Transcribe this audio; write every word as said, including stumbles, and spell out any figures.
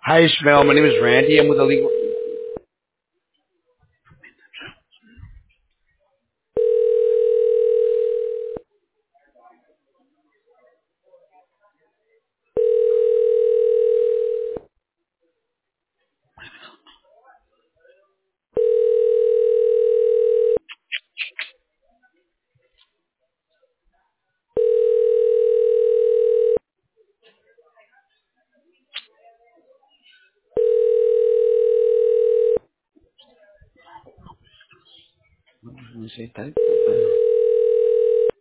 Hi, Ishmael. My name is Randy. I'm with the legal. Let me see that.